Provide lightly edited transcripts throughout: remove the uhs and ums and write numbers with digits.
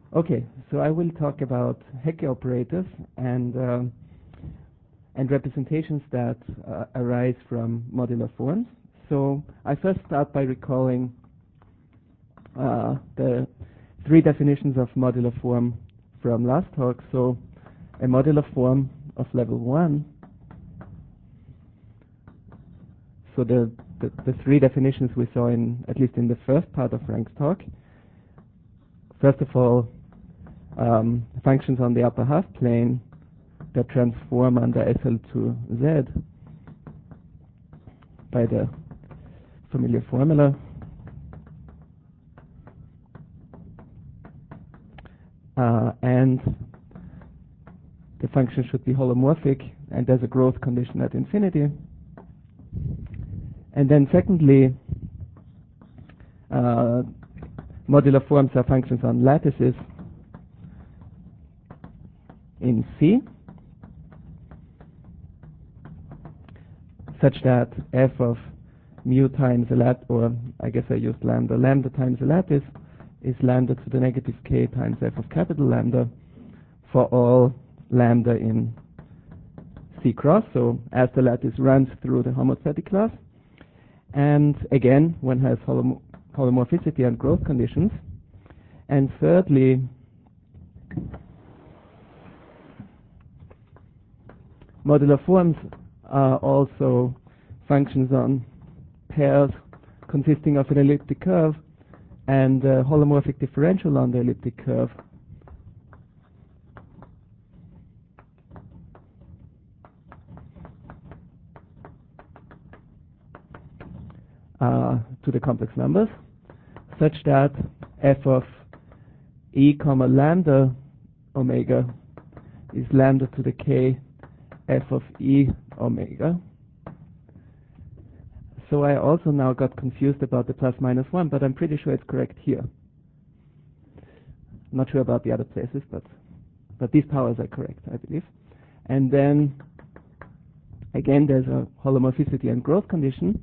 Okay, so I will talk about Hecke operators and representations that arise from modular forms. So I first start by recalling the three definitions of modular form from last talk. So a modular form of level 1. So the three definitions we saw in at least in the first part of Frank's talk. First of all, functions on the upper half plane that transform under SL to Z by the familiar formula. And the function should be holomorphic, and there's a growth condition at infinity. And then secondly, modular forms are functions on lattices in C, such that f of mu times a lattice, or I guess I used lambda times a lattice, is lambda to the negative k times f of capital lambda for all lambda in C cross, so as the lattice runs through the homostatic class. And again, one has holomorphicity and growth conditions. And thirdly, modular forms are also functions on pairs consisting of an elliptic curve and a holomorphic differential on the elliptic curve. To the complex numbers, such that f of e comma lambda omega is lambda to the k f of e omega. So I also now got confused about the plus minus 1, but I'm pretty sure it's correct here. Not sure about the other places, but these powers are correct, I believe. And then again, there's a holomorphicity and growth condition.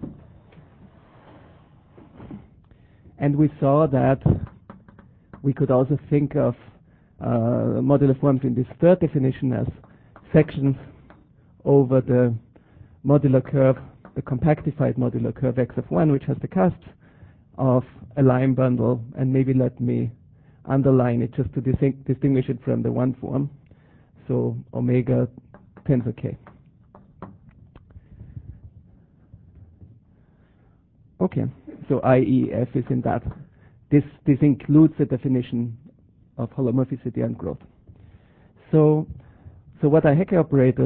And we saw that we could also think of modular forms in this third definition as sections over the modular curve, the compactified modular curve x of 1, which has the cusps of a line bundle. And maybe let me underline it just to distinguish it from the one form. So omega tensor k. Okay, so i.e. f is in that. This includes the definition of holomorphicity and growth. So what are Hecke operators?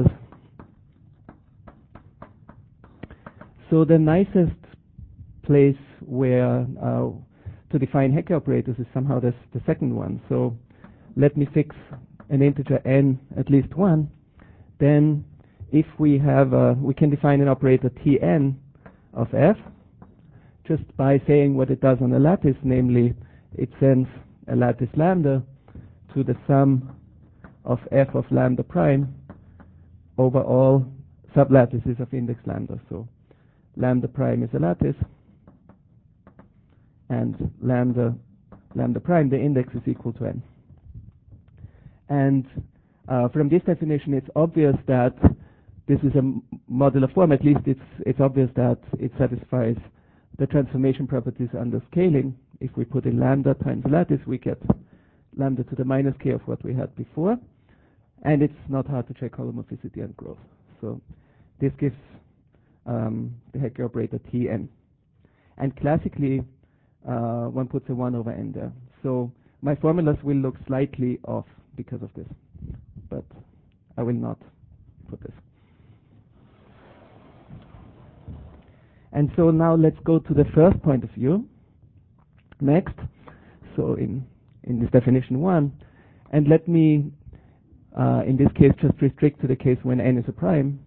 So the nicest place where to define Hecke operators is somehow the second one. So let me fix an integer n at least 1. Then if we have we can define an operator Tn of f just by saying what it does on a lattice, namely it sends a lattice lambda to the sum of f of lambda prime over all sublattices of index lambda. So lambda prime is a lattice, and lambda prime, the index, is equal to n. And from this definition, it's obvious that this is a modular form. At least it's obvious that it satisfies the transformation properties under scaling. If we put in lambda times lattice, we get lambda to the minus k of what we had before. And it's not hard to check holomorphicity and growth. So this gives the Hecke operator Tn. And classically, one puts a 1 over n there. So my formulas will look slightly off because of this. But I will not put this. And so now let's go to the first point of view next. So in this definition 1, and let me in this case just restrict to the case when n is a prime.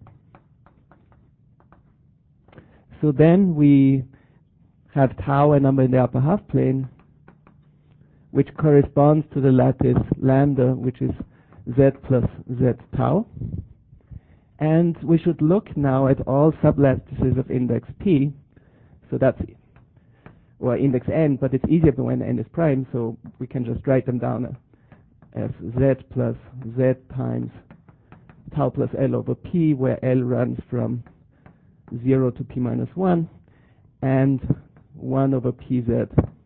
So then we have tau, a number in the upper half plane, which corresponds to the lattice lambda, which is z plus z tau. And we should look now at all sublattices of index p. So that's or index n, but it's easier when n is prime, so we can just write them down as z plus z times tau plus L over P, where L runs from 0 to P minus 1, and 1 over Pz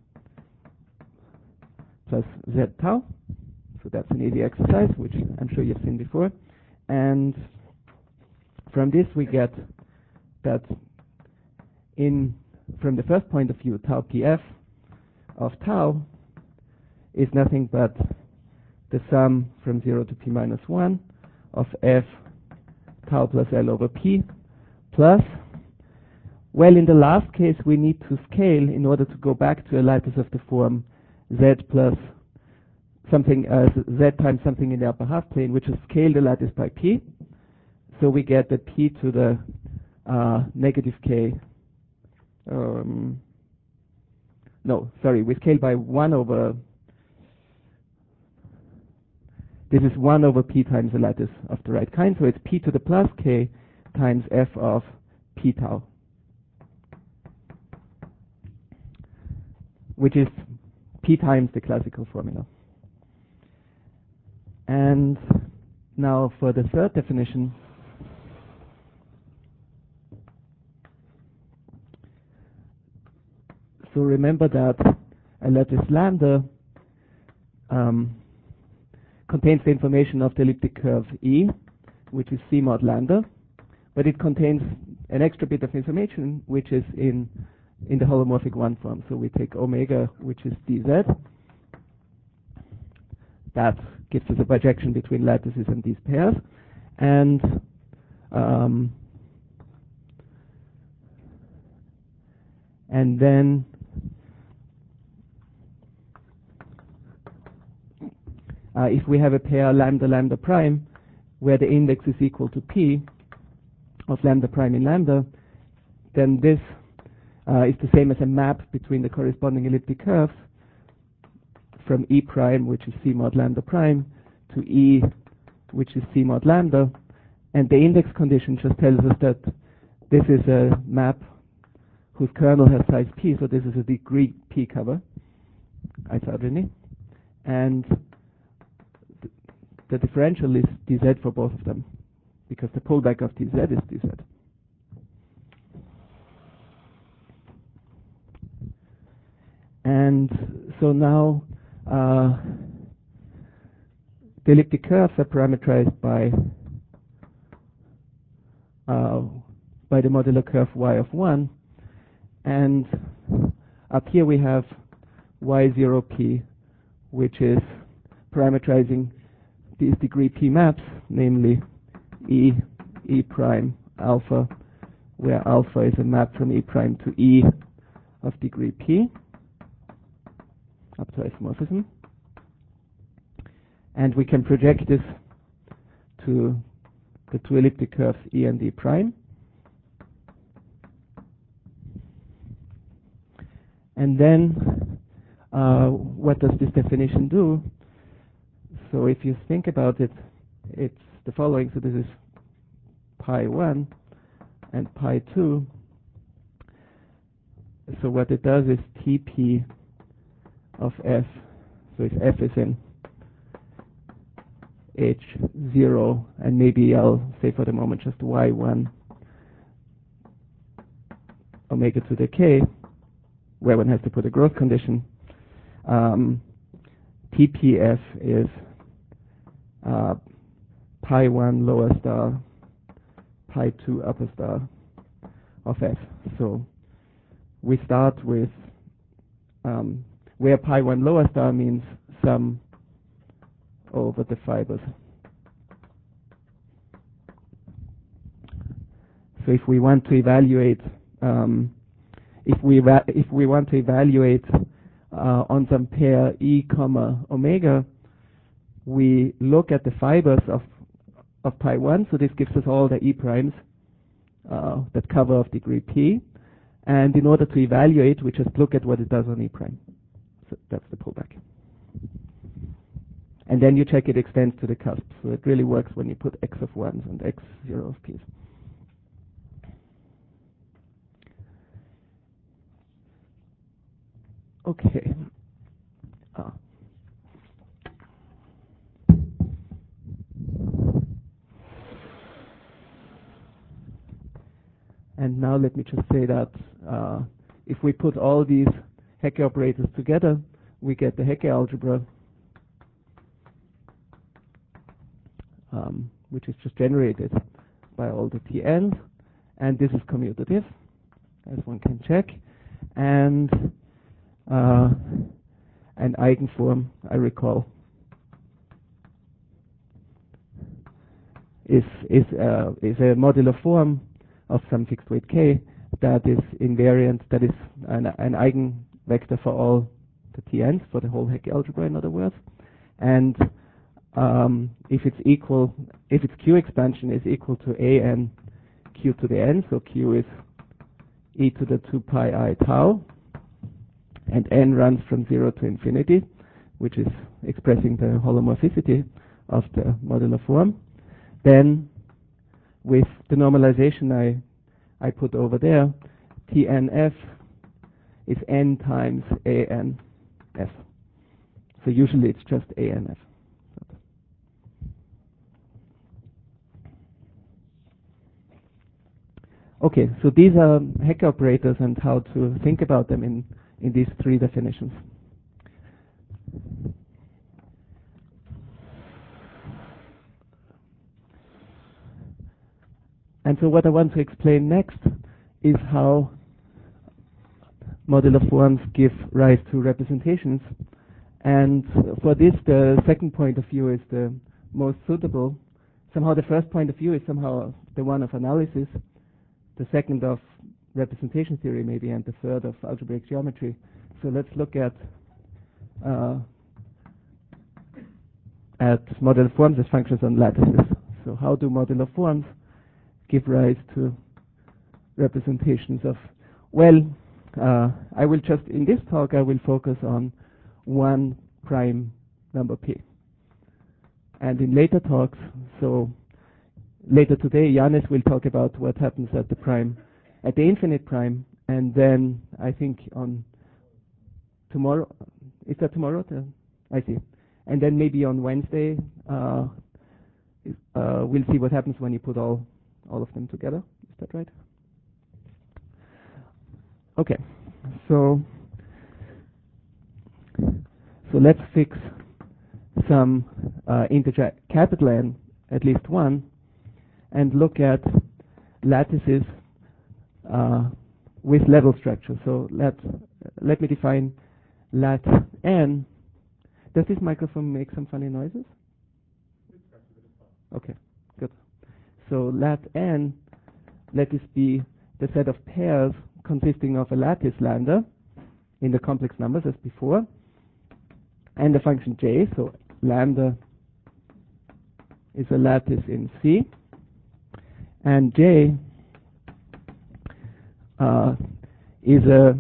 plus Z tau. So that's an easy exercise, which I'm sure you've seen before. And from this we get that from the first point of view, tau Pf of tau is nothing but the sum from 0 to P minus 1 of f tau plus L over P plus, well, in the last case we need to scale in order to go back to a lattice of the form z plus something, z times something in the upper half plane, which is scale the lattice by P. So we get that P to the negative K, we scale by 1 over, this is 1 over P times the lattice of the right kind, so it's P to the plus K times F of P tau, which is P times the classical formula. And now for the third definition, so remember that a lattice lambda contains the information of the elliptic curve E, which is C mod lambda, but it contains an extra bit of information which is in the holomorphic one form. So we take omega, which is dz. That gives us a bijection between lattices and these pairs. And then if we have a pair lambda lambda prime where the index is equal to P of lambda prime in lambda, then this is the same as a map between the corresponding elliptic curves from E prime, which is C mod lambda prime, to E, which is C mod lambda. And the index condition just tells us that this is a map whose kernel has size P, so this is a degree P cover, isogeny. And the differential is dz for both of them, because the pullback of dz is dz. And so now the elliptic curves are parameterized by the modular curve y of 1, and up here we have y0p, which is parameterizing these degree P maps, namely E prime alpha, where alpha is a map from E prime to E of degree P up to isomorphism. And we can project this to the two elliptic curves E and E prime. And then what does this definition do? So if you think about it, it's the following. So this is pi 1 and pi 2. So what it does is Tp of f. So if f is in H0, and maybe I'll say for the moment just y1 omega to the k, where one has to put a growth condition. TPF is pi 1 lower star, pi 2 upper star of f. So we start with where pi 1 lower star means sum over the fibers. So if we want to evaluate, on some pair E comma omega, we look at the fibers of pi 1. So this gives us all the E primes that cover of degree P. And in order to evaluate, we just look at what it does on E prime. So that's the pullback. And then you check it extends to the cusp. So it really works when you put x of 1s and x0 of p's. Okay. And now let me just say that if we put all these Hecke operators together, we get the Hecke algebra, which is just generated by all the Tn's, and this is commutative, as one can check, and an eigenform, I recall, is a modular form of some fixed weight k that is invariant, that is an eigenvector for all the Tn's, for the whole Hecke algebra, in other words. And if its Q expansion is equal to an Q to the n, so Q is e to the 2 pi I tau, and n runs from 0 to infinity, which is expressing the holomorphicity of the modular form, then with the normalization I put over there, Tnf is n times anf. So usually it's just anf. Okay, so these are Hecke operators and how to think about them in these three definitions. And so what I want to explain next is how modular forms give rise to representations. And for this, the second point of view is the most suitable. Somehow the first point of view is somehow the one of analysis, the second of representation theory maybe, and the third of algebraic geometry. So let's look at modular forms as functions on lattices. So how do modular forms give rise to representations of, well, I will just, in this talk, I will focus on one prime number p. And in later talks, so later today, Janis will talk about what happens at the infinite prime, and then I think on tomorrow, is that tomorrow? I see. And then maybe on Wednesday, we'll see what happens when you put all of them together. Is that right? Okay. So let's fix some integer capital N, at least one, and look at lattices with level structure. So let me define lat n. Does this microphone make some funny noises? Okay, good. So lat n, let this be the set of pairs consisting of a lattice lambda in the complex numbers as before, and the function j. So lambda is a lattice in C, and j is a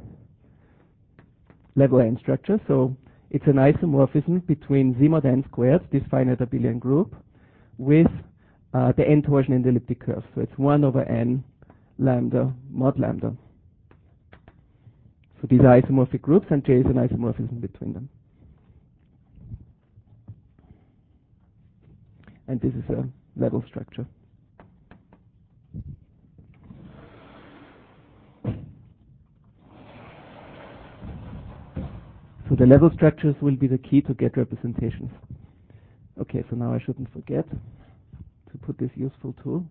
level n structure. So it's an isomorphism between Z mod n squared, this finite abelian group, with the n torsion in the elliptic curve. So it's 1 over n lambda mod lambda. So these are isomorphic groups, and J is an isomorphism between them. And this is a level structure. So the level structures will be the key to get representations. Okay, so now I shouldn't forget to put this useful tool.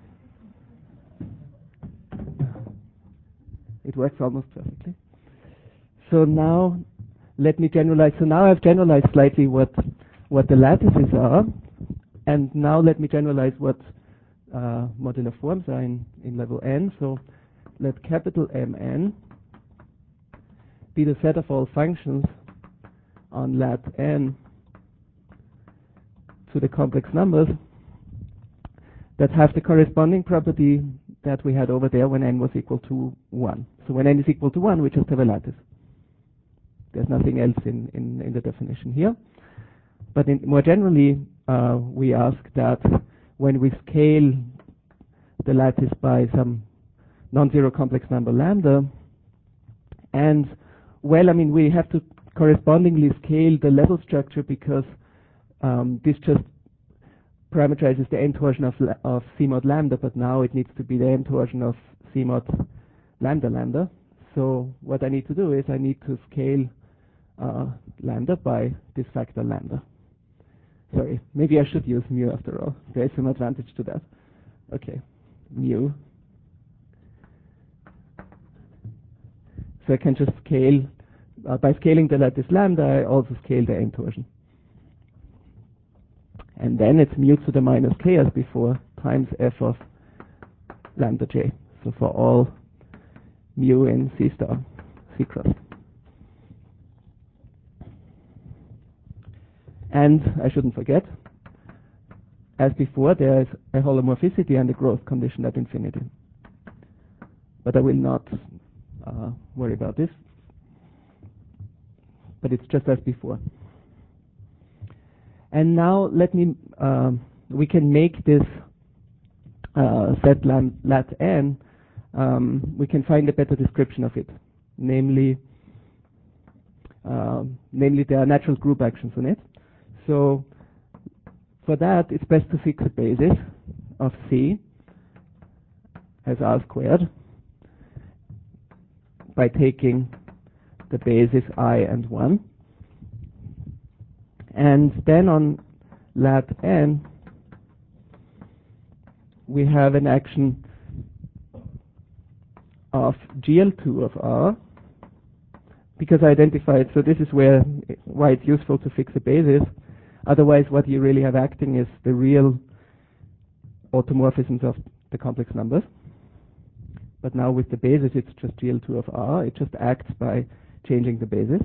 It works almost perfectly. So now let me generalize. So now I've generalized slightly what the lattices are, and now let me generalize what modular forms are in level n. So let capital Mn be the set of all functions on lat n to the complex numbers that have the corresponding property that we had over there when n was equal to 1. So when n is equal to 1, we just have a lattice. There's nothing else in the definition here. But more generally, we ask that when we scale the lattice by some non-zero complex number lambda, and well, I mean, we have to correspondingly scale the level structure because this just parameterizes the n torsion of C mod lambda, but now it needs to be the n torsion of C mod lambda lambda. So what I need to do is I need to scale lambda by this factor lambda. Sorry, maybe I should use mu after all. There is some advantage to that. Okay, mu. So I can just scale, by scaling the lattice lambda, I also scale the n torsion. And then it's mu to the minus k as before, times f of lambda j. So for all mu in C star, C cross. And I shouldn't forget, as before, there is a holomorphicity and a growth condition at infinity. But I will not worry about this. But it's just as before. And now let me, we can make this set lat n, we can find a better description of it. Namely, there are natural group actions on it. So for that, it's best to fix a basis of C as R squared by taking the basis I and 1. And then on lat n, we have an action of GL2 of R, because I identified, so this is why it's useful to fix a basis. Otherwise, what you really have acting is the real automorphisms of the complex numbers. But now with the basis, it's just GL2 of R. It just acts by changing the basis.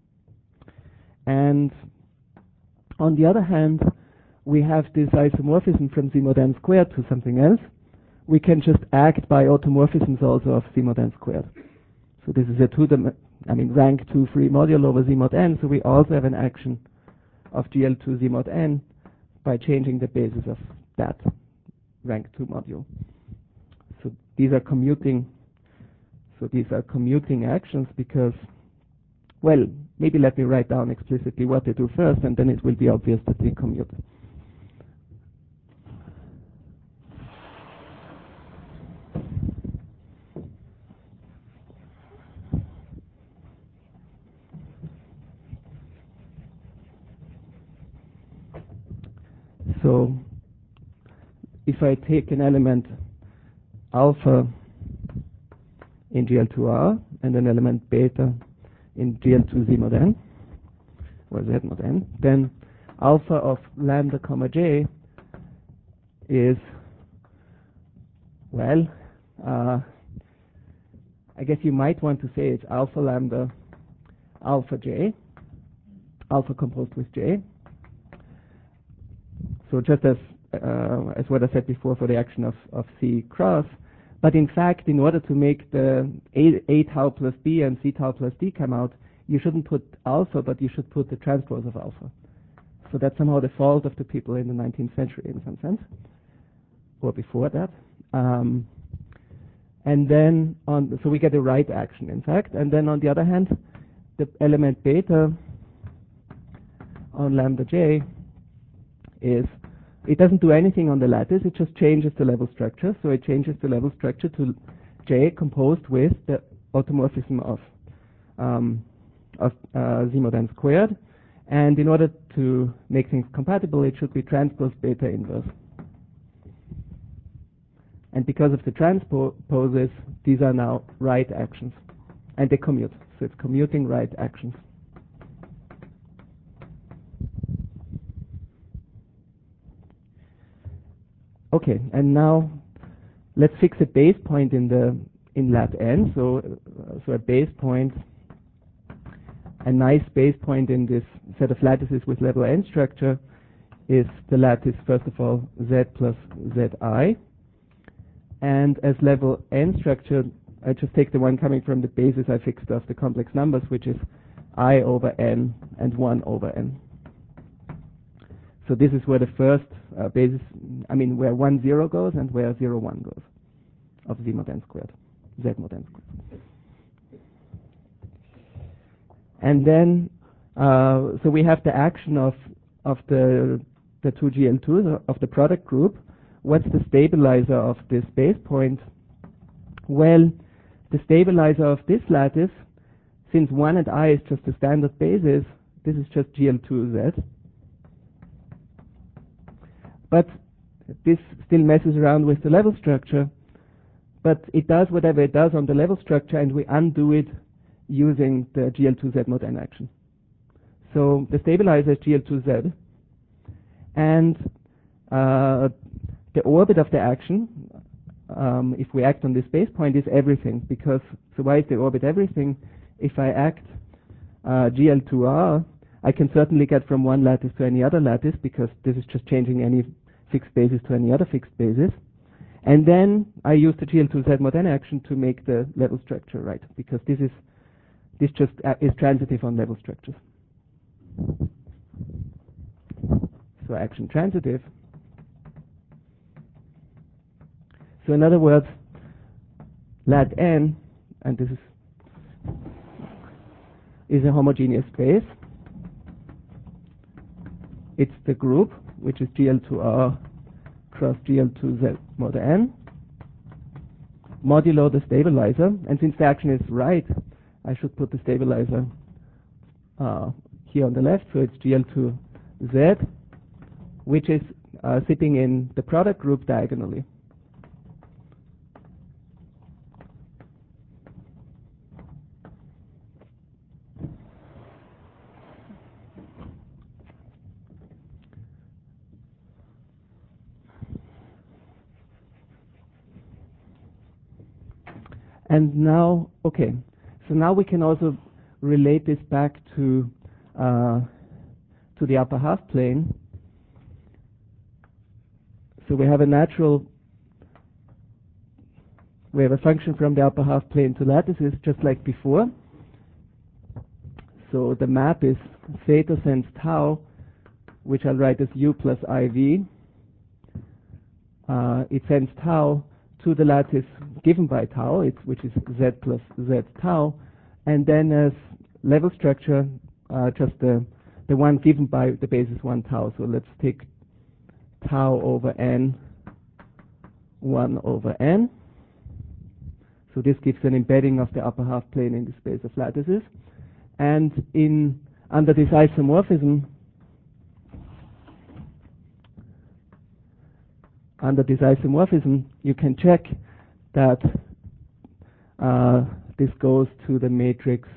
And on the other hand, we have this isomorphism from Z mod n squared to something else. We can just act by automorphisms also of Z mod n squared. So this is a rank 2 free module over Z mod n. So we also have an action of GL2 Z mod n by changing the basis of that rank 2 module. So these are commuting. So these are commuting actions because, well, maybe let me write down explicitly what they do first, and then it will be obvious that they commute. So if I take an element alpha in GL2R and an element beta in GL2 Z mod n, or Z mod n, then alpha of lambda comma j is, well, I guess you might want to say it's alpha lambda alpha j, alpha composed with j. So just as what I said before for the action of C cross, but in fact, in order to make the A tau plus B and C tau plus D come out, you shouldn't put alpha, but you should put the transpose of alpha. So that's somehow the fault of the people in the 19th century in some sense, or before that. And then so we get a right action, in fact. And then on the other hand, the element beta on lambda j it doesn't do anything on the lattice, it just changes the level structure. So it changes the level structure to J composed with the automorphism of Z mod n squared. And in order to make things compatible, it should be transpose beta inverse. And because of the transposes, these are now right actions. And they commute. So it's commuting right actions. Okay, and now let's fix a base point in lat n. So a base point, a nice base point in this set of lattices with level n structure is the lattice, first of all, z plus zi. And as level n structure, I just take the one coming from the basis I fixed of the complex numbers, which is I over n and 1 over n. So this is where the first basis, where 1, 0 goes and where 0, 1 goes of Z mod n squared, Z mod n squared. And then, so we have the action of the two GL2s of the product group. What's the stabilizer of this base point? Well, the stabilizer of this lattice, since 1 and I is just the standard basis, this is just GL2Z. But this still messes around with the level structure, but it does whatever it does on the level structure, and we undo it using the GL2Z mod n action. So the stabilizer is GL2Z, and the orbit of the action, if we act on this base point, is everything. Because, so why is the orbit everything? If I act GL2R, I can certainly get from one lattice to any other lattice, because this is just changing any fixed basis to any other fixed basis. And then I use the GL2Z mod n action to make the level structure right, because this just is transitive on level structures. So action transitive. So in other words, lat n, and this is a homogeneous space. It's the group, which is GL2R cross GL2Z mod n, modulo the stabilizer. And since the action is right, I should put the stabilizer here on the left. So it's GL2Z, which is sitting in the product group diagonally. And now, okay, so now we can also relate this back to the upper half plane. So we have a function from the upper half plane to lattices, just like before. So the map is theta sends tau, which I'll write as u plus iv. It sends tau to the lattice given by tau, which is z plus z tau, and then as level structure, just the one given by the basis 1 tau. So let's take tau over n, 1 over n. So this gives an embedding of the upper half plane in the space of lattices. And under this isomorphism, you can check that this goes to the matrix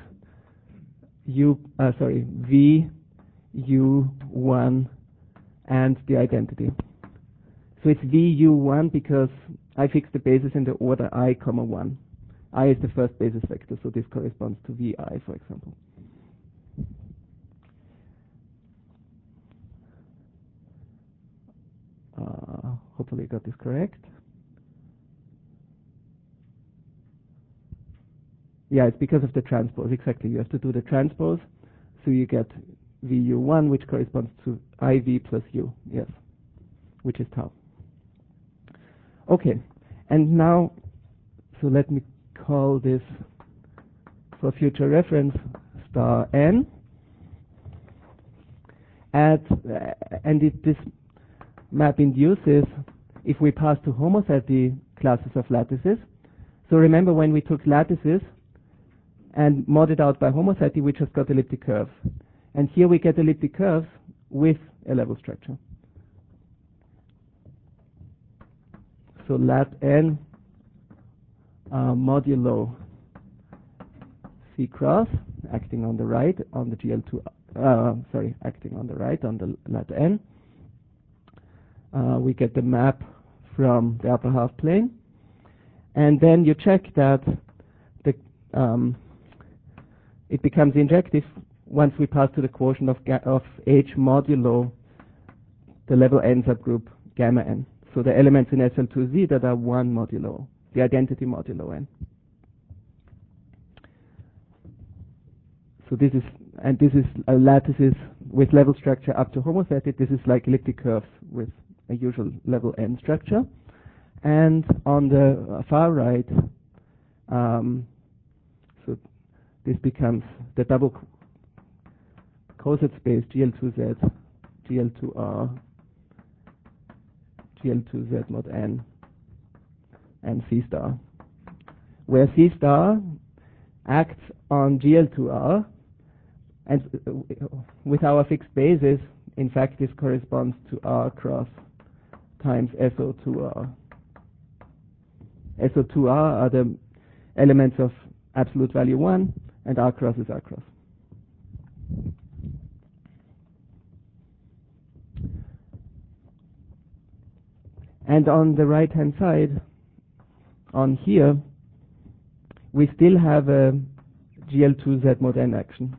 V, U1, and the identity. So it's V, U1 because I fixed the basis in the order I, 1. I is the first basis vector, so this corresponds to VI, for example. Hopefully I got this correct. Yeah, it's because of the transpose. Exactly, you have to do the transpose, so you get VU1, which corresponds to IV plus U, yes, which is tau. Okay, and now, so let me call this, for future reference, star n. This map induces if we pass to homosety classes of lattices. So remember when we took lattices and modded out by homosety, we just got elliptic curves. And here we get elliptic curves with a level structure. So lat n modulo C cross, acting on the right on the GL2, acting on the right on the lat n. We get the map from the upper half plane, and then you check that it becomes injective once we pass to the quotient of H modulo the level n subgroup gamma n. So the elements in SL2Z that are 1 modulo, the identity modulo n. So this is lattices with level structure up to homosety. This is like elliptic curves with a usual level n structure. And on the far right, so this becomes the double coset space GL2Z, GL2R, GL2Z mod n, and C star, where C star acts on GL2R, and with our fixed basis, in fact, this corresponds to R cross times SO2R. SO2R are the elements of absolute value 1, and R cross is R cross. And on the right-hand side, on here, we still have a GL2Z mod n action.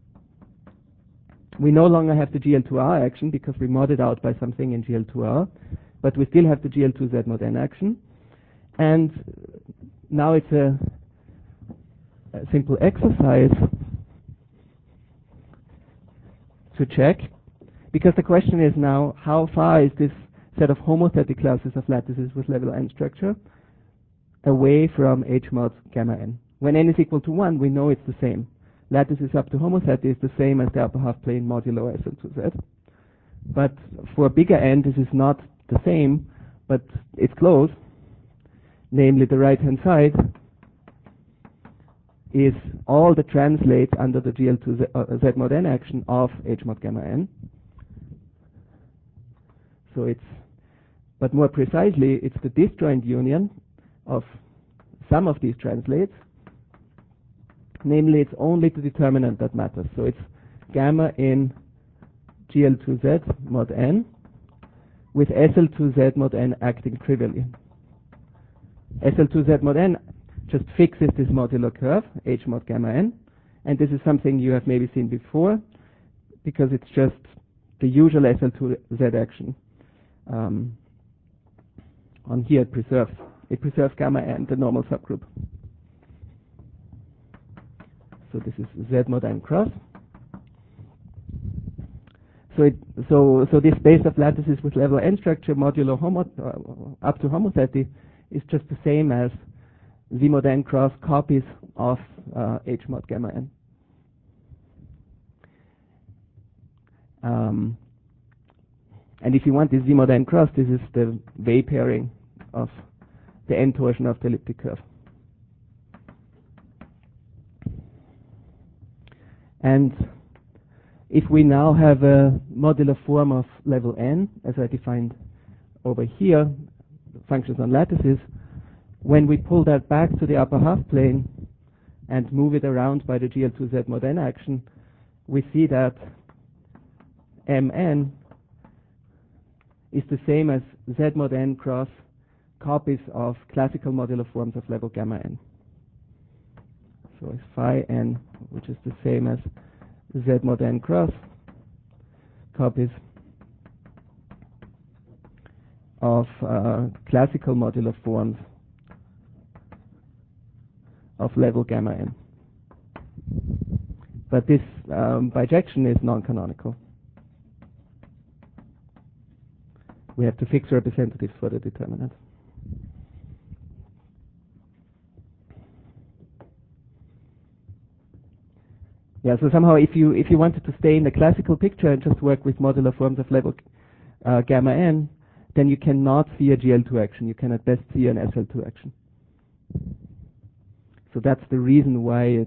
We no longer have the GL2R action because we mod it out by something in GL2R, but we still have the GL2Z mod n action. And now it's a simple exercise to check, because the question is now, how far is this set of homothetic classes of lattices with level n structure away from H mod gamma n? When n is equal to 1, we know it's the same. Lattices up to homothety is the same as the upper half plane modulo SL2Z. But for bigger n, this is not the same, but it's close. Namely, the right-hand side is all the translates under the GL2Z mod n action of H mod gamma n. So it's, but more precisely, it's the disjoint union of some of these translates. Namely, it's only the determinant that matters. So it's gamma in GL2Z mod n with SL2Z mod n acting trivially. SL2Z mod n just fixes this modular curve, H mod gamma n, and this is something you have maybe seen before, because it's just the usual SL2Z action. On here it preserves gamma n, the normal subgroup. So this is Z mod n cross. So this space of lattices with level n structure modulo up to homothety is just the same as Z mod n cross copies of H mod gamma n. And if you want this Z mod n cross, this is the Weil pairing of the n torsion of the elliptic curve. And if we now have a modular form of level n, as I defined over here, functions on lattices, when we pull that back to the upper half plane and move it around by the GL2Z mod n action, we see that Mn is the same as Z mod n cross copies of classical modular forms of level gamma n. So it's phi n, which is the same as Z mod n cross copies of classical modular forms of level gamma n. But this bijection is non-canonical. We have to fix representatives for the determinant. Yeah, so somehow if you wanted to stay in the classical picture and just work with modular forms of level gamma n, then you cannot see a GL2 action. You can at best see an SL2 action. So that's the reason why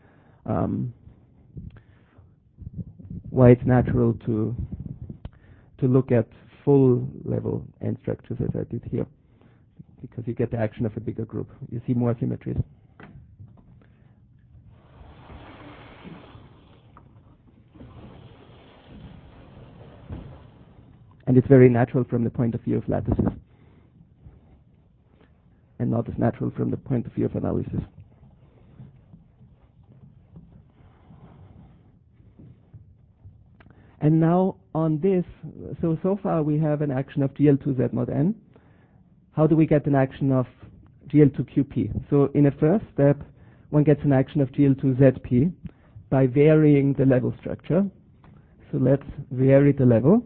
it's natural to look at full level n structures as I did here, because you get the action of a bigger group. You see more symmetries. And it's very natural from the point of view of lattices, and not as natural from the point of view of analysis. And now on this, so far we have an action of GL2Z mod n. How do we get an action of GL2QP? So in a first step, one gets an action of GL2ZP by varying the level structure. So let's vary the level.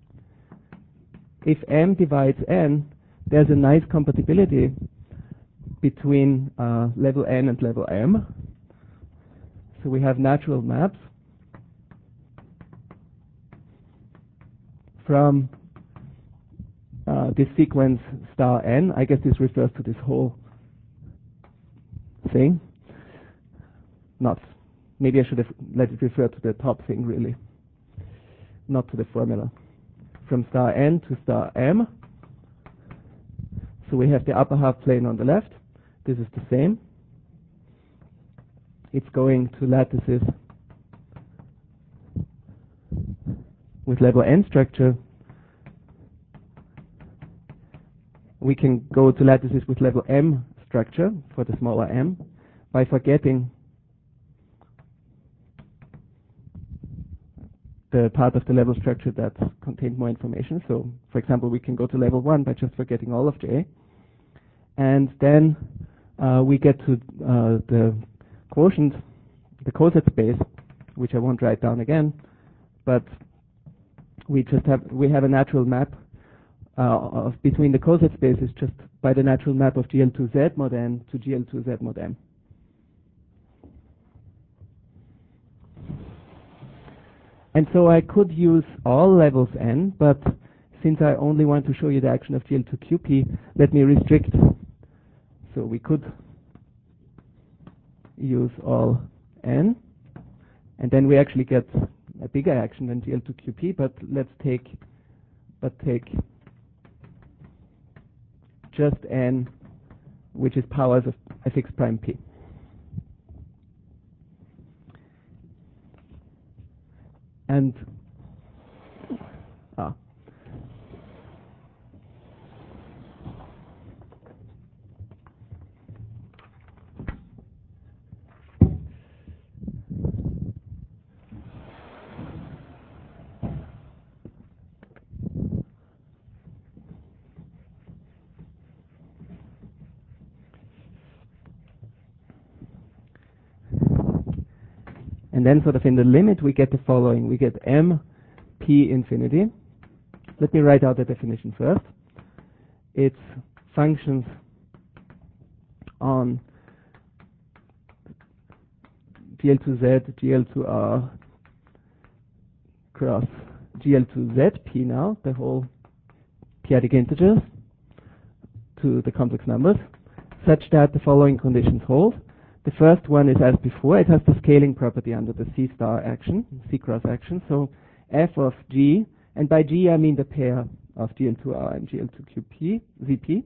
If m divides n, there's a nice compatibility between level n and level m. So we have natural maps from this sequence star n. I guess this refers to this whole thing. Maybe I should have let it refer to the top thing, really, not to the formula. From star n to star m. So we have the upper half plane on the left. This is the same. It's going to lattices with level n structure. We can go to lattices with level m structure for the smaller m by forgetting the part of the level structure that contained more information. So, for example, we can go to level 1 by just forgetting all of j. And then we get to the quotient, the coset space, which I won't write down again, but we have a natural map between the coset spaces just by the natural map of GL2Z mod n to GL2Z mod m. And so I could use all levels n, but since I only want to show you the action of GL2QP, let me restrict. So we could use all n, and then we actually get a bigger action than GL2QP, but let's take just n, which is powers of fx prime p. And and then sort of in the limit we get the following. We get m p infinity. Let me write out the definition first. It's functions on GL2Z, GL2R cross GL2ZP now, the whole p-adic integers to the complex numbers, such that the following conditions hold. The first one is as before. It has the scaling property under the C star action, C cross action. So f of g, and by g I mean the pair of GL2R and GL2QP, ZP.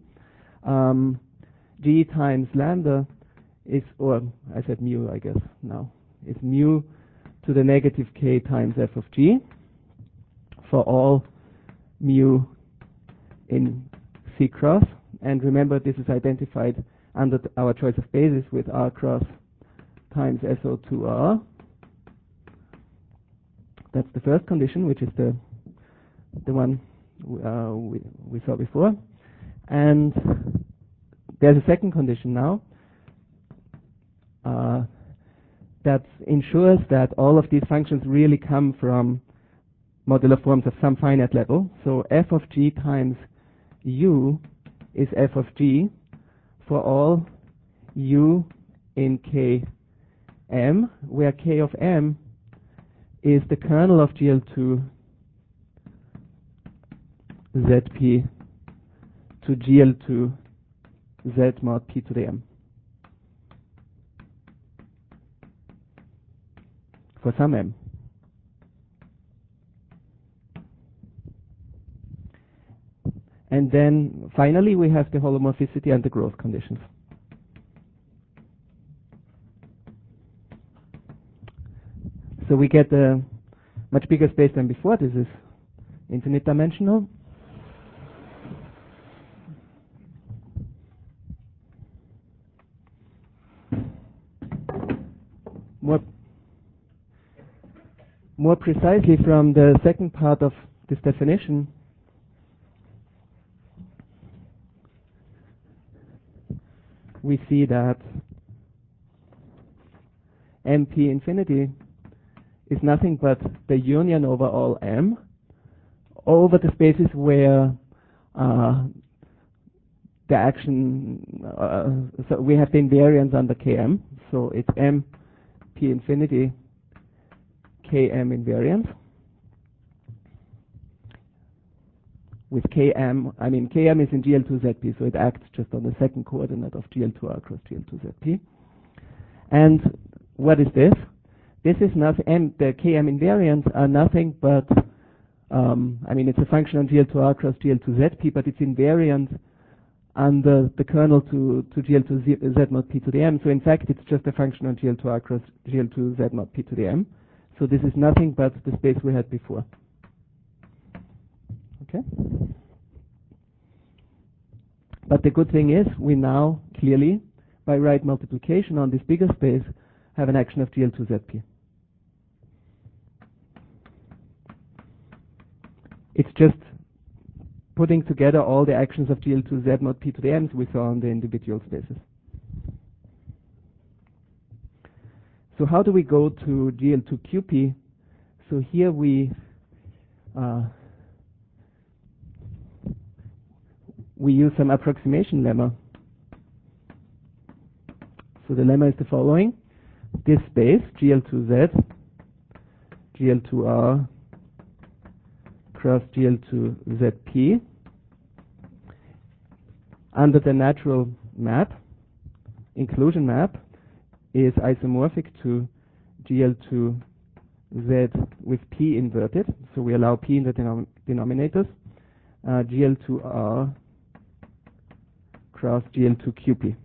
G times lambda is, or I said mu, I guess now, is mu to the negative k times f of g for all mu in C cross. And remember, this is identified under our choice of basis with R cross times SO2R. That's the first condition, which is the one we saw before. And there's a second condition now that ensures that all of these functions really come from modular forms of some finite level. So f of g times u is f of g for all u in Km, where K of m is the kernel of GL2 ZP to GL2 Z mod P to the m. For some m. And then finally we have the holomorphicity and the growth conditions. So we get a much bigger space than before. This is infinite dimensional. More precisely, from the second part of this definition, we see that MP infinity is nothing but the union over all m over the spaces where the action, so we have the invariance under Km, so it's M P infinity Km invariance. with Km. I mean, Km is in GL2ZP, so it acts just on the second coordinate of GL2R cross GL2ZP. And what is this? This is nothing, and the Km invariants are nothing but, I mean, it's a function on GL2R cross GL2ZP, but it's invariant under the kernel to GL2Z mod P to the M. So in fact, it's just a function on GL2R cross GL2Z mod P to the M. So this is nothing but the space we had before. Okay? But the good thing is, we now clearly, by right multiplication on this bigger space, have an action of GL2ZP. It's just putting together all the actions of GL2Z mod P to the M's we saw on the individual spaces. So how do we go to GL2QP? So here we use some approximation lemma. So the lemma is the following. This space, GL2Z, GL2R cross GL2ZP, under the natural map, inclusion map, is isomorphic to GL2Z with P inverted. So we allow P in the denominators. GL2R cross GL2QP.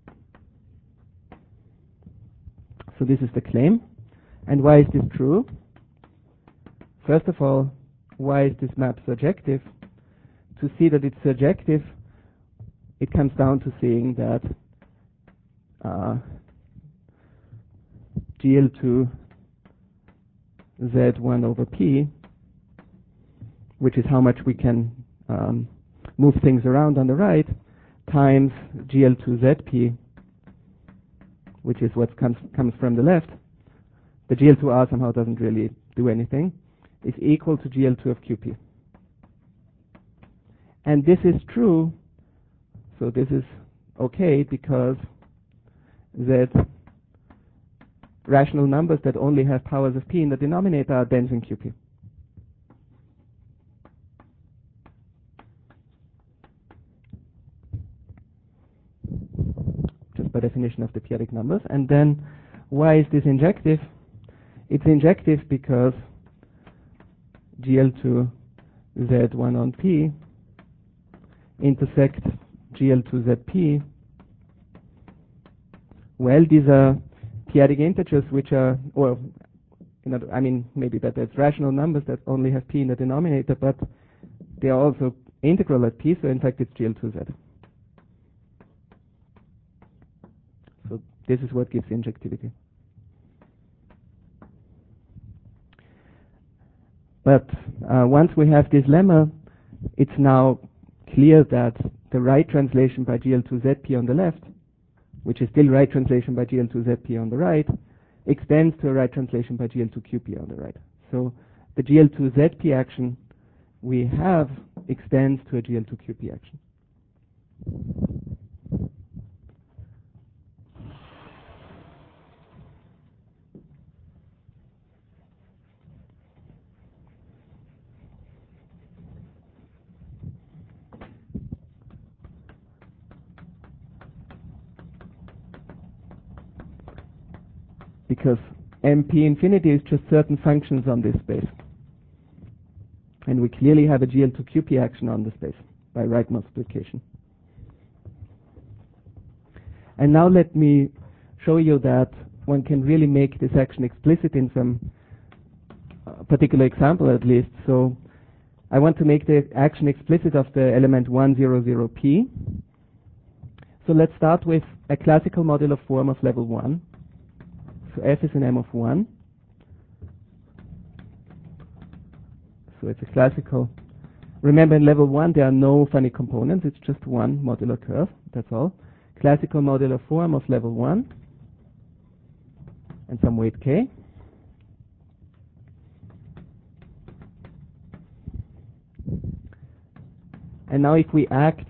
So this is the claim. And why is this true? First of all, why is this map surjective? To see that it's surjective, it comes down to saying that GL2 Z1 over P, which is how much we can move things around on the right, times GL2 ZP, which is what comes from the left. The GL2R somehow doesn't really do anything, is equal to GL2 of QP. And this is true, so this is okay, because Z rational numbers that only have powers of P in the denominator are dense in QP. Just by definition of the periodic numbers. And then why is this injective? It's injective because GL2 Z1 on P intersect GL2 ZP. Well, these are periodic integers which are, or, I mean, maybe better, it's rational numbers that only have P in the denominator, but they are also integral at P, so in fact it's GL2Z. So this is what gives injectivity. But once we have this lemma, it's now clear that the right translation by GL2ZP on the left, which is still right translation by GL2ZP on the right, extends to a right translation by GL2QP on the right. So the GL2ZP action we have extends to a GL2QP action. Because MP infinity is just certain functions on this space. And we clearly have a GL2QP action on the space by right multiplication. And now let me show you that one can really make this action explicit in some particular example at least. So I want to make the action explicit of the element 100P. So let's start with a classical modular form of level 1. So F is an M of 1. So it's a classical. Remember, in level 1 there are no funny components. It's just one modular curve. That's all. Classical modular form of level 1 and some weight K. And now if we act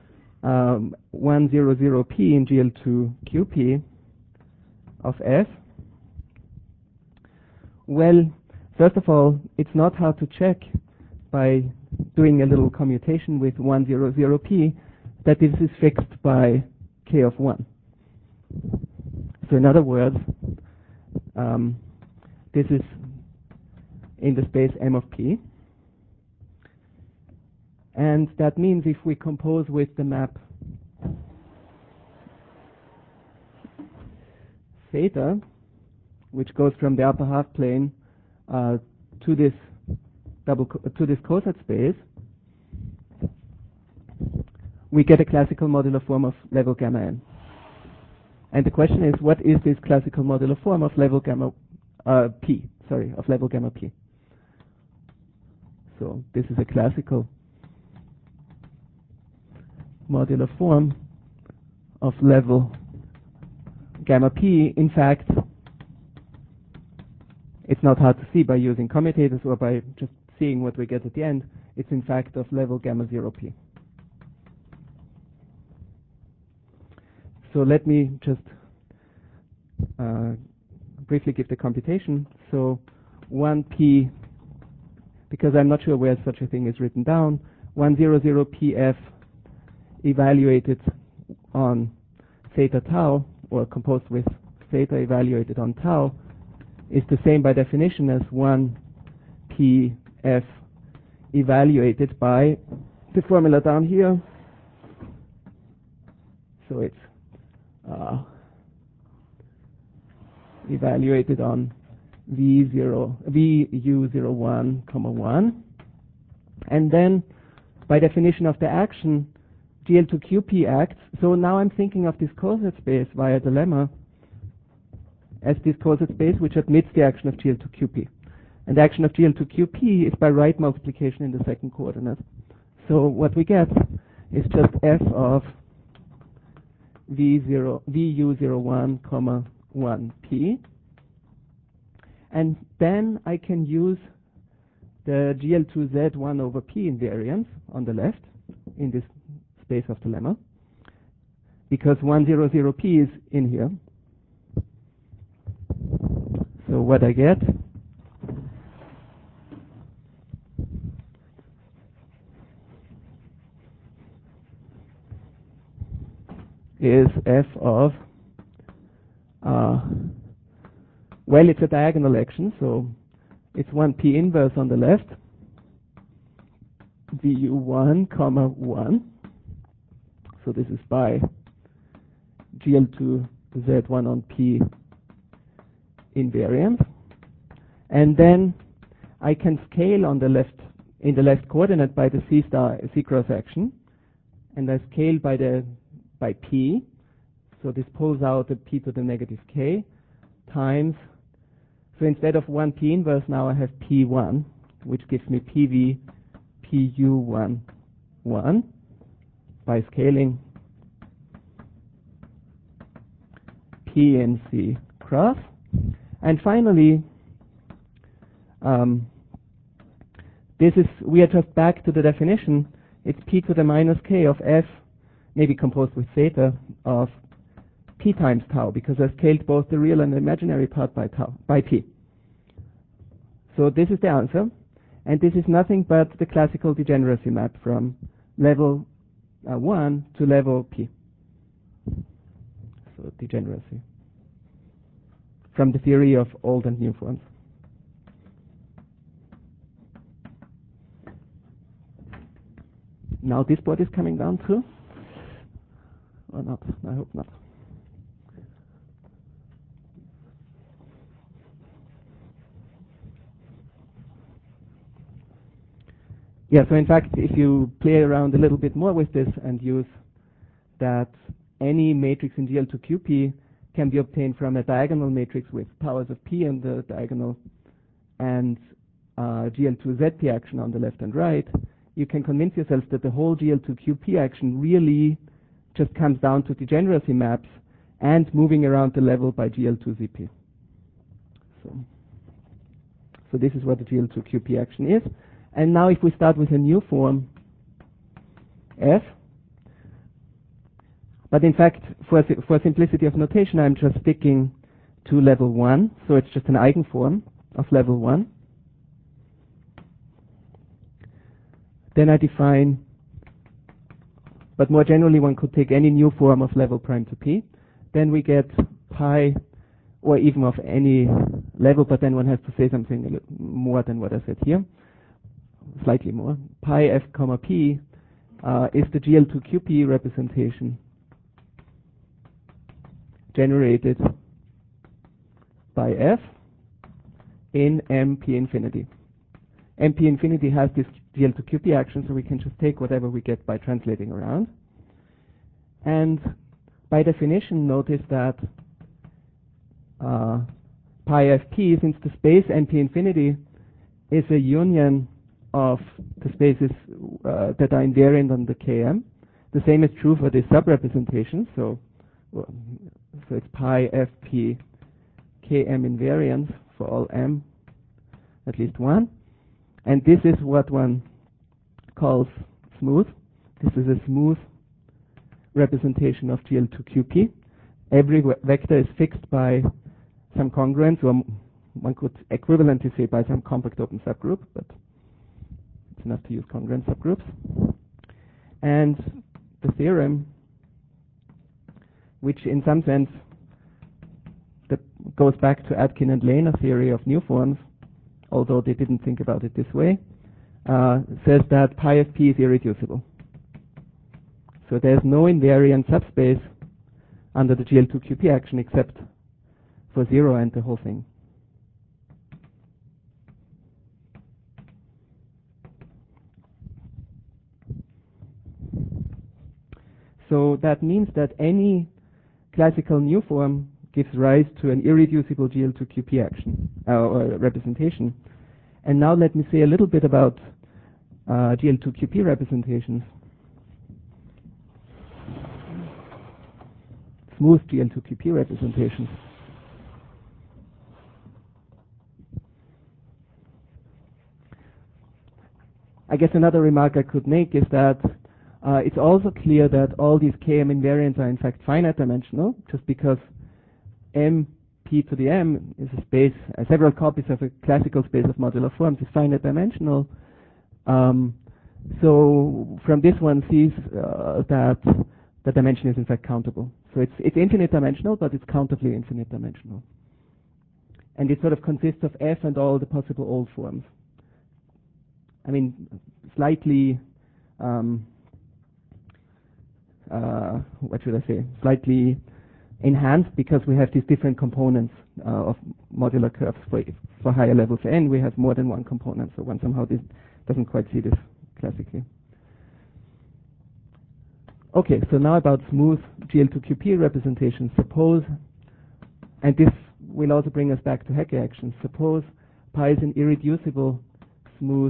100P in GL2QP of F, well, first of all, it's not hard to check by doing a little commutation with 1, 0, 0p, that this is fixed by k of 1. So in other words, this is in the space M of p. And that means if we compose with the map theta, which goes from the upper half plane to this coset space, we get a classical modular form of level gamma n. And the question is, what is this classical modular form of level gamma p? Sorry, of level gamma p. So this is a classical modular form of level gamma p. In fact, it's not hard to see by using commutators or by just seeing what we get at the end. It's in fact of level gamma 0p. So let me just briefly give the computation. So 1p, because I'm not sure where such a thing is written down, 100pf evaluated on theta tau, or composed with theta evaluated on tau, is the same by definition as 1pf evaluated by the formula down here. So it's evaluated on VU01, 1. And then, by definition of the action, GL2QP acts. So now I'm thinking of this coset space via the lemma as this coset space which admits the action of GL2QP. And the action of GL2QP is by right multiplication in the second coordinate. So what we get is just f of VU01, 1p. And then I can use the GL2Z 1 over p invariance on the left in this space of the lemma, because 100p is in here. So what I get is f of, well, it's a diagonal action, so it's 1p inverse on the left, VU1, 1. So this is by GL2Z1 on p invariant. And then I can scale on the left, in the left coordinate, by the C cross action, and I scale by p. So this pulls out the p to the negative k times. So instead of 1p inverse, now I have p1, which gives me pv pu1 1 by scaling p in C cross. And finally, we are just back to the definition. It's p to the minus k of f, maybe composed with theta, of p times tau, because I scaled both the real and the imaginary part by p. So this is the answer, and this is nothing but the classical degeneracy map from level 1 to level p. So degeneracy from the theory of old and new forms. Now this board is coming down too? Or not? I hope not. Yeah, so in fact, if you play around a little bit more with this and use that any matrix in GL2QP can be obtained from a diagonal matrix with powers of p on the diagonal and GL2ZP action on the left and right, you can convince yourself that the whole GL2QP action really just comes down to degeneracy maps and moving around the level by GL2ZP. So this is what the GL2QP action is. And now if we start with a new form, f, but in fact, for simplicity of notation, I'm just sticking to level 1, so it's just an eigenform of level 1. then I define, but more generally one could take any new form of level prime to P. Then we get pi, or even of any level, but then one has to say something a little more than what I said here, slightly more. Pi f comma p is the GL2QP representation generated by f in MP infinity. MP infinity has this GL2QP action, so we can just take whatever we get by translating around. And by definition, notice that pi fp, since the space NP infinity is a union of the spaces that are invariant on the Km. The same is true for this subrepresentation. So it's pi fp Km invariant for all m, at least one. And this is what one calls smooth. This is a smooth representation of GL2QP. Every vector is fixed by some congruence, or one could equivalently say by some compact open subgroup, but it's enough to use congruent subgroups. And the theorem, which in some sense that goes back to Atkin and Lehner theory of new forms, although they didn't think about it this way, says that pi fp is irreducible. So there's no invariant subspace under the GL2QP action except for 0 and the whole thing. So that means that any classical new form gives rise to an irreducible GL2QP action or representation. And now let me say a little bit about GL2QP representations. Smooth GL2QP representations. I guess another remark I could make is that it's also clear that all these Km invariants are in fact finite dimensional, just because m p to the m is a space, several copies of a classical space of modular forms is finite dimensional. So from this one sees that the dimension is in fact countable. So it's infinite dimensional, but it's countably infinite dimensional. And it sort of consists of f and all the possible old forms. I mean, slightly, what should I say? Slightly enhanced because we have these different components of modular curves. For higher levels n, we have more than one component, so one somehow doesn't quite see this classically. Okay, so now about smooth GL2QP representation. Suppose, and this will also bring us back to Hecke actions. Suppose pi is an irreducible smooth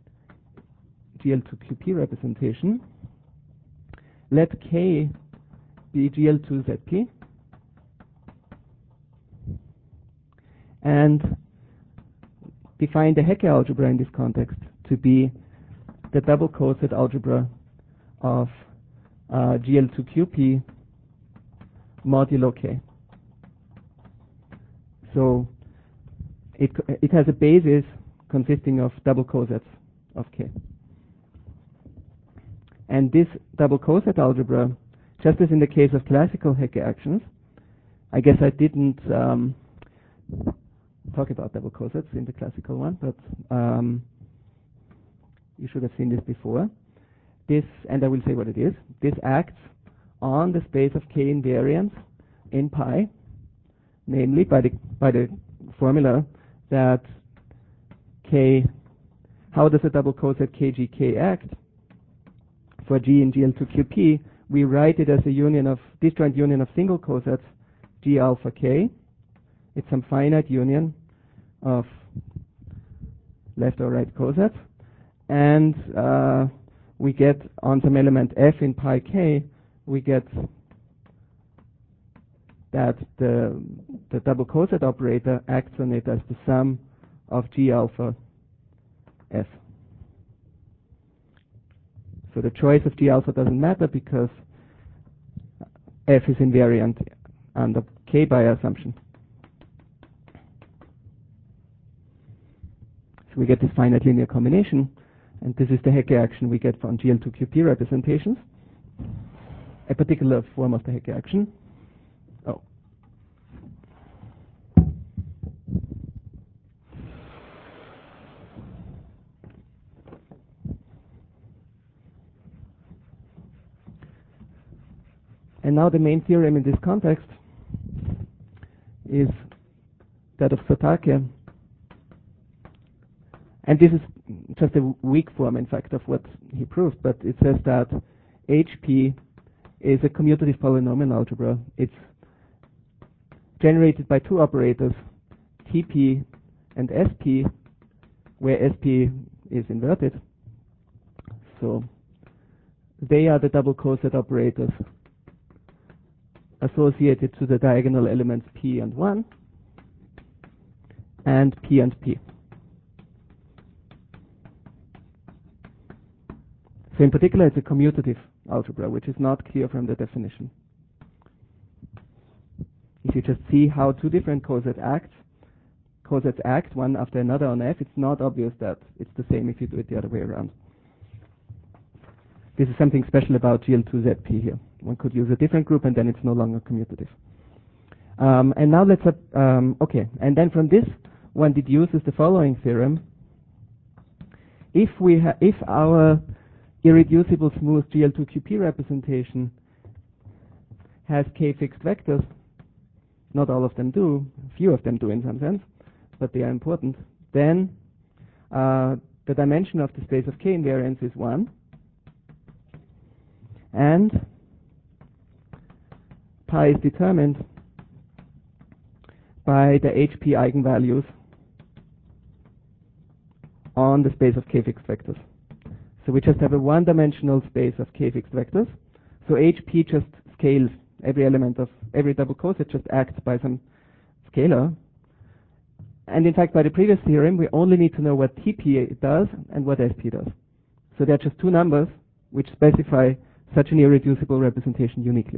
GL2QP representation. Let K be GL2ZP. And define the Hecke algebra in this context to be the double coset algebra of GL2QP modulo K. So it has a basis consisting of double cosets of K. And this double coset algebra, just as in the case of classical Hecke actions, I guess I didn't talk about double cosets in the classical one, but you should have seen this before. This, and I will say what it is, this acts on the space of K invariants in pi, namely by the formula that K, how does a double coset KGK act? For G in GL2QP, we write it as a union of disjoint union of single cosets G alpha K. It's some finite union of left or right cosets, and we get on some element f in pi k, we get that the double coset operator acts on it as the sum of G alpha f. So the choice of G alpha doesn't matter because f is invariant under K by assumption. So we get this finite linear combination. And this is the Hecke action we get from GL2QP representations. A particular form of the Hecke action. Oh. And now the main theorem in this context is that of Satake. And this is just a weak form, in fact, of what he proved, but it says that HP is a commutative polynomial algebra. It's generated by two operators, TP and SP, where SP is inverted. So they are the double coset operators associated to the diagonal elements P and 1 and P and P. So in particular, it's a commutative algebra, which is not clear from the definition. If you just see how two different cosets act one after another on F, it's not obvious that it's the same if you do it the other way around. This is something special about GL2ZP here. One could use a different group and then it's no longer commutative. And now let's, okay, and then from this one deduces the following theorem. If our irreducible smooth GL2QP representation has k fixed vectors, not all of them do, few of them do in some sense, but they are important, then the dimension of the space of k invariance is 1, and pi is determined by the HP eigenvalues on the space of k fixed vectors. So we just have a one-dimensional space of k fixed vectors. So HP just scales every element of every double coset, just acts by some scalar. And in fact, by the previous theorem, we only need to know what TP does and what SP does. So they're just two numbers which specify such an irreducible representation uniquely.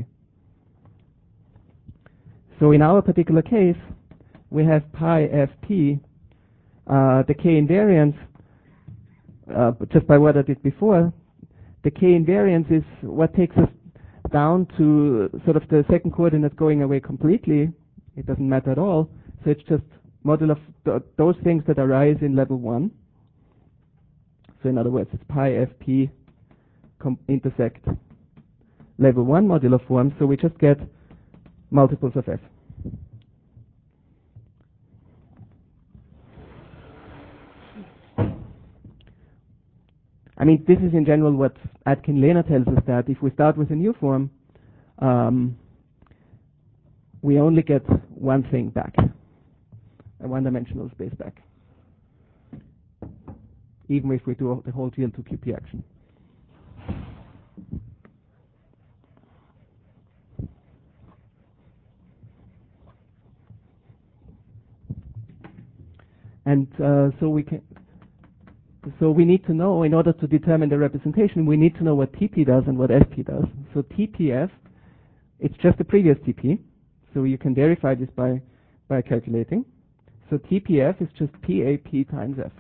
So in our particular case, we have pi FP, the k invariance, just by what I did before, the k invariance is what takes us down to sort of the second coordinate going away completely. It doesn't matter at all. So it's just modulo of those things that arise in level 1. So in other words, it's pi FP intersect level 1 modulo form. So we just get multiples of F. I mean, this is in general what Atkin-Lehner tells us, that if we start with a new form, we only get one thing back, a one-dimensional space back, even if we do the whole GL2QP action. And so we need to know, in order to determine the representation, we need to know what TP does and what SP does. So TPF, it's just the previous TP. So you can verify this by calculating. So TPF is just PAP times F.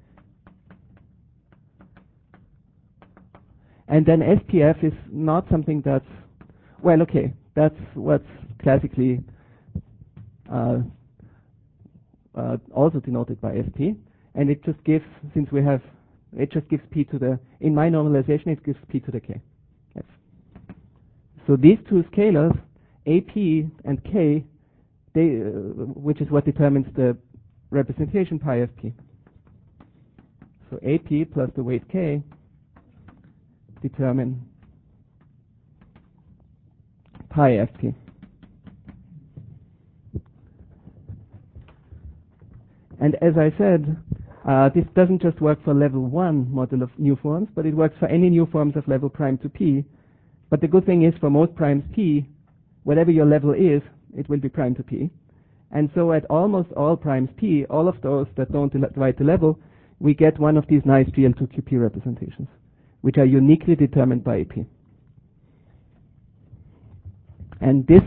And then SPF is not something that's, well, okay, that's what's classically also denoted by SP. And it just gives, since we have, it just gives P to the, in my normalization, it gives P to the K. Yes. So these two scalars, AP and K, they, which is what determines the representation pi FP. So AP plus the weight K determine pi FP. And as I said, this doesn't just work for level 1 model of new forms, but it works for any new forms of level prime to P. But the good thing is, for most primes P, whatever your level is, it will be prime to P. And so at almost all primes P, all of those that don't divide the level, we get one of these nice GL2QP representations, which are uniquely determined by AP. And this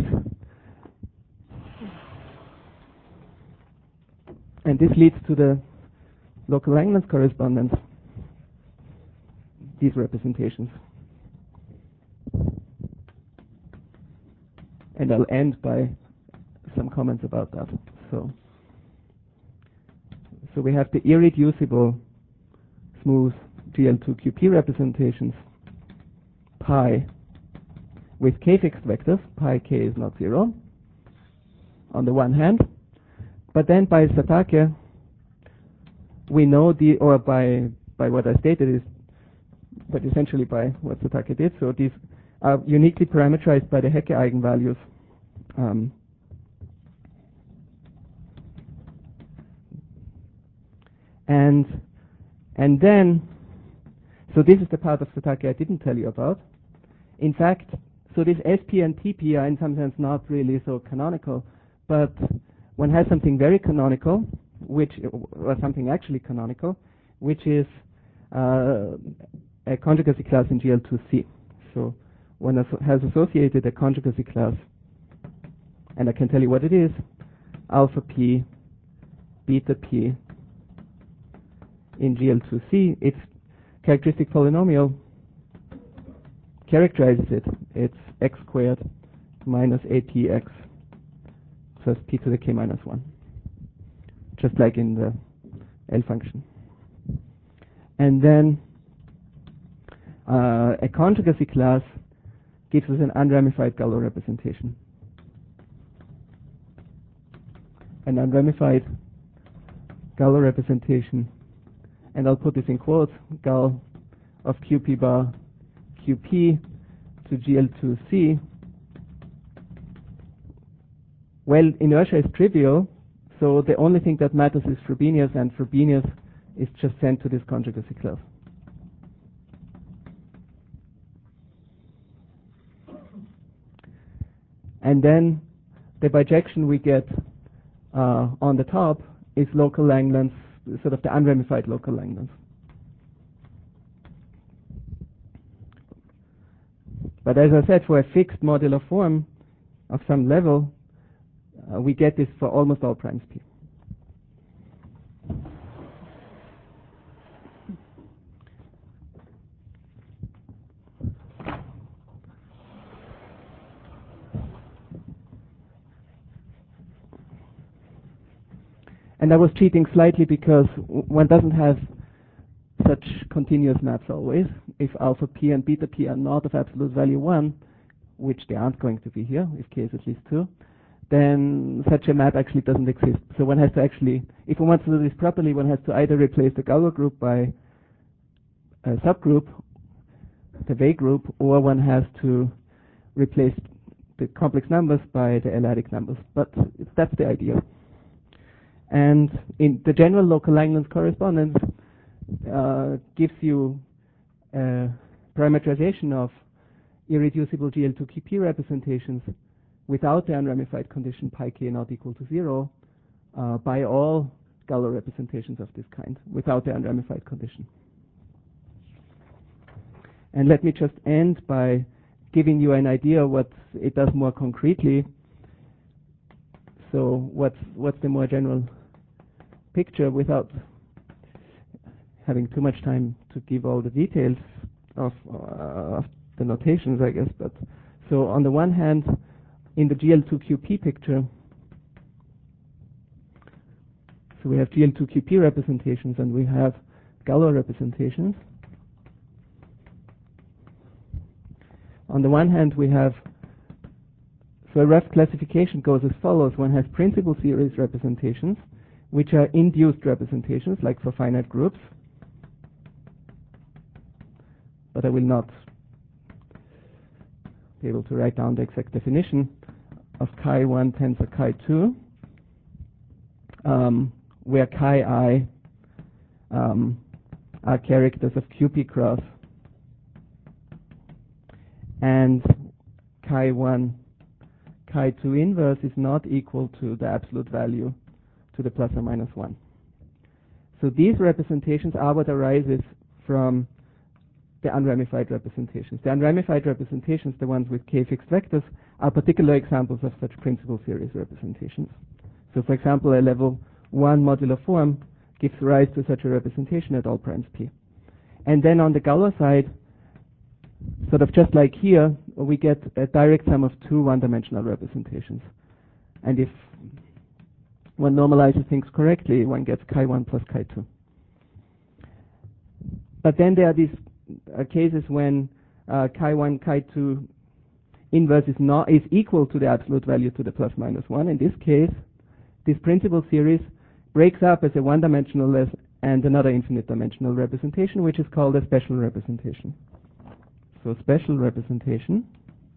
leads to the local Langlands correspondence. these representations. And I'll end by some comments about that. So we have the irreducible smooth GL2QP representations pi with k fixed vectors, pi k is not 0, on the one hand. But then by Satake, we know or by what I stated is, but essentially by what Satake did. So these are uniquely parameterized by the Hecke eigenvalues. And then, so this is the part of Satake I didn't tell you about. In fact, so this SP and TP are in some sense not really so canonical, but one has something very canonical, or something actually canonical, which is a conjugacy class in GL2C. So one has associated a conjugacy class, and I can tell you what it is: alpha p, beta p in GL2C. Its characteristic polynomial characterizes it. It's x squared minus apx plus p to the k minus 1, just like in the L function. And then a conjugacy class gives us an unramified Galois representation. An unramified Galois representation, and I'll put this in quotes, Gal of QP bar QP to GL2C. Well, inertia is trivial, so the only thing that matters is Frobenius, and Frobenius is just sent to this conjugacy class. And then the bijection we get on the top is local Langlands, sort of the unramified local Langlands. But as I said, for a fixed modular form of some level, we get this for almost all primes p. And I was cheating slightly because one doesn't have such continuous maps always. If alpha p and beta p are not of absolute value 1, which they aren't going to be here, if k is at least 2, then such a map actually doesn't exist. So one has to actually, if one wants to do this properly, one has to either replace the Galois group by a subgroup, the Weil group, or one has to replace the complex numbers by the L-adic numbers. But that's the idea. And in the general local Langlands correspondence gives you a parameterization of irreducible GL2QP representations without the unramified condition pi k not equal to 0 by all Galois representations of this kind without the unramified condition. And let me just end by giving you an idea what it does more concretely. So what's the more general picture, without having too much time to give all the details of the notations, I guess. But so on the one hand, in the GL2QP picture, so we have GL2QP representations and we have Galois representations. On the one hand, we have, so a rough classification goes as follows. One has principal series representations, which are induced representations, like for finite groups. But I will not be able to write down the exact definition of chi1 tensor chi2, where chi I are characters of QP cross, and chi1 chi2 inverse is not equal to the absolute value to the plus or minus 1. So these representations are what arises from the unramified representations. The unramified representations, the ones with k fixed vectors, are particular examples of such principal series representations. So for example, a level 1 modular form gives rise to such a representation at all primes p. And then on the Galois side, sort of just like here, we get a direct sum of two one-dimensional representations. And if one normalizes things correctly, one gets chi1 plus chi2. But then there are these cases when chi1, chi2 inverse is equal to the absolute value to the plus minus 1. In this case, this principal series breaks up as a one-dimensional and another infinite dimensional representation, which is called a special representation. So special representation,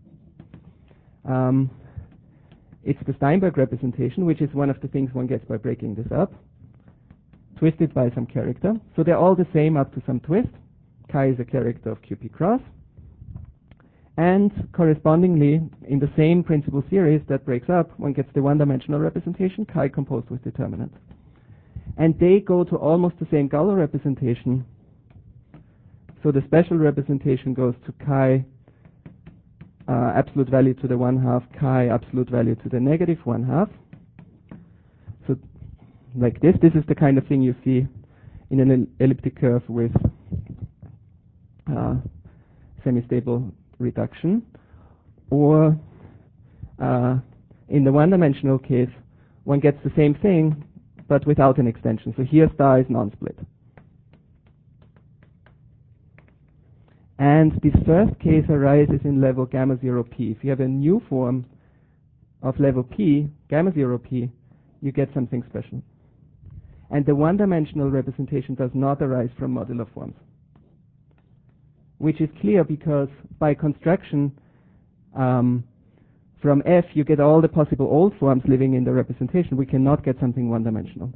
it's the Steinberg representation, which is one of the things one gets by breaking this up, twisted by some character. So they're all the same up to some twist. Chi is a character of QP cross. And correspondingly, in the same principal series that breaks up, one gets the one-dimensional representation, chi composed with determinant. And they go to almost the same Galois representation. So the special representation goes to chi absolute value to the 1/2, chi absolute value to the negative 1/2. So like this is the kind of thing you see in an elliptic curve with semi-stable reduction. Or in the one-dimensional case, one gets the same thing, but without an extension. So here star is non-split. And this first case arises in level gamma 0p. If you have a new form of level p, gamma 0p, you get something special. And the one-dimensional representation does not arise from modular forms, which is clear because by construction, from F you get all the possible old forms living in the representation. We cannot get something one-dimensional.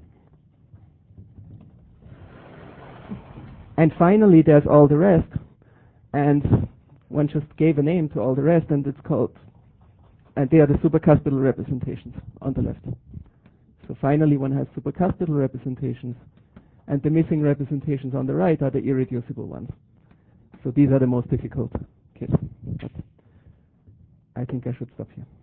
And finally, there's all the rest. And one just gave a name to all the rest, and it's called, and they are the supercuspidal representations on the left. So finally, one has supercuspidal representations, and the missing representations on the right are the irreducible ones. So these are the most difficult cases. But I think I should stop here.